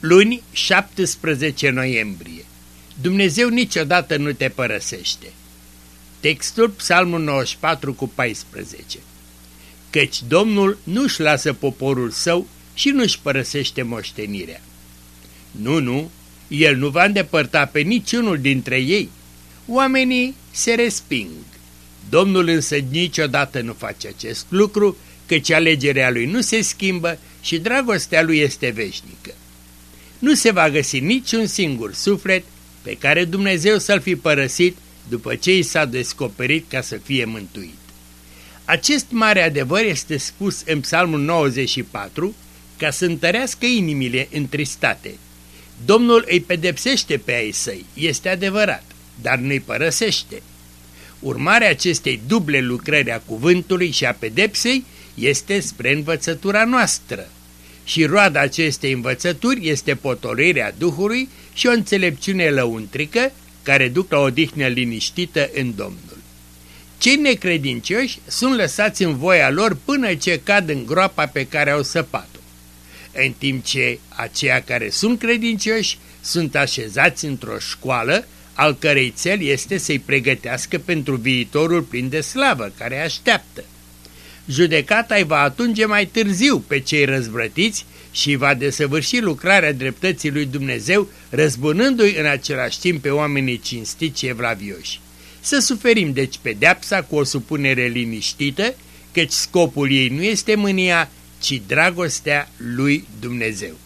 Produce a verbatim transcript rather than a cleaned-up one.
Luni, șaptesprezece noiembrie. Dumnezeu niciodată nu te părăsește. Textul Psalmul nouăzeci și patru cu paisprezece. Căci Domnul nu-și lasă poporul său și nu-și părăsește moștenirea. Nu, nu, El nu va îndepărta pe niciunul dintre ei. Oamenii se resping. Domnul însă niciodată nu face acest lucru, căci alegerea Lui nu se schimbă și dragostea Lui este veșnică. Nu se va găsi niciun singur suflet pe care Dumnezeu să-l fi părăsit după ce i s-a descoperit ca să fie mântuit. Acest mare adevăr este spus în Psalmul nouăzeci și patru ca să întărească inimile întristate. Domnul îi pedepsește pe ai săi, este adevărat, dar nu îi părăsește. Urmarea acestei duble lucrări a cuvântului și a pedepsei este spre învățătura noastră. Și roada acestei învățături este potolirea Duhului și o înțelepciune lăuntrică care duc la o odihnă liniștită în Domnul. Cei necredincioși sunt lăsați în voia lor până ce cad în groapa pe care au săpat-o, în timp ce aceia care sunt credincioși sunt așezați într-o școală al cărei cel este să-i pregătească pentru viitorul plin de slavă care așteaptă. Judecata îi va atunge mai târziu pe cei răzvrătiți și va desăvârși lucrarea dreptății lui Dumnezeu, răzbunându-i în același timp pe oamenii cinstiți și evlavioși. Să suferim deci pedeapsa cu o supunere liniștită, căci scopul ei nu este mânia, ci dragostea lui Dumnezeu.